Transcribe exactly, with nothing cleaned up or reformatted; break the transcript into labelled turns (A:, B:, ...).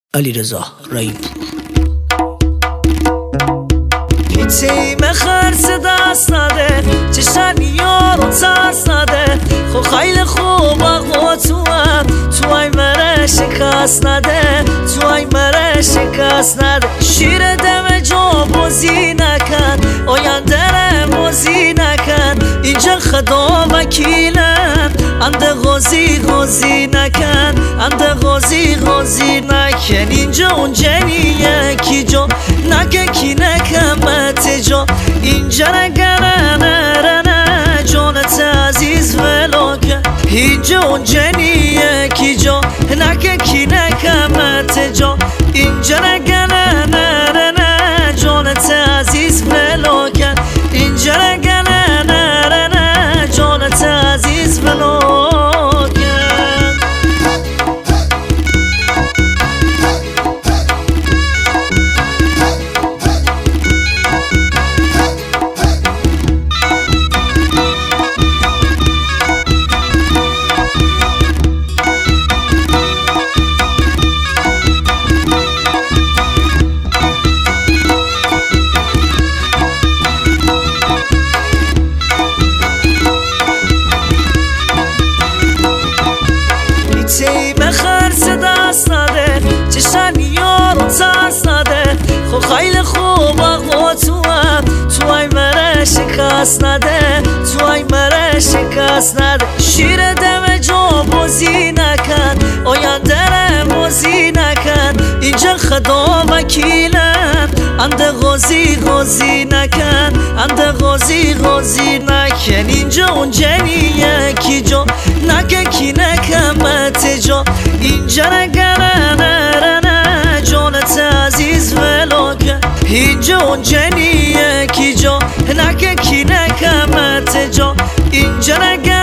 A: علیرضا رحیم‌پور تیم خرس دست نده چشن یارو ترس نده خو خیلی خوب اقوا تو هم تو ای مره شکست نده تو ای مره شکست نده شیر دم جا بازی نکن آینده ره بازی نکن اینجا خدا وکیلم انده غازی غازی نکن انده غازی غازی نکن اینجا اون جنیه کی جا نگه کی نکمت جا اینجا نگره نره نه جانت عزیز ولاکه اینجا اون جنیه کی جا نگه کی نکمت جا اینجا نگره نره نه جانت عزیز ولاکه اینجا نگره نره نه جانت عزیز ولاکه تیم خرس دست نده چشن یارو ترس نده خو خیلی خوب اقوا تو هم تو ای مره شکست نده تو ای مره شکست نده شیر دم جا بازی نکن آینده ره بازی نکن اینجا خدا وکیلم انده غازی غازی نکن انده غازی غازی نکن اینجا اون جنیه کی جا نگه کی نکمت جا اینجا نگره نره نه جانت عزیز ولاکه اینجا اون جنیه کی جا نگه کی نکمت جا اینجا نگره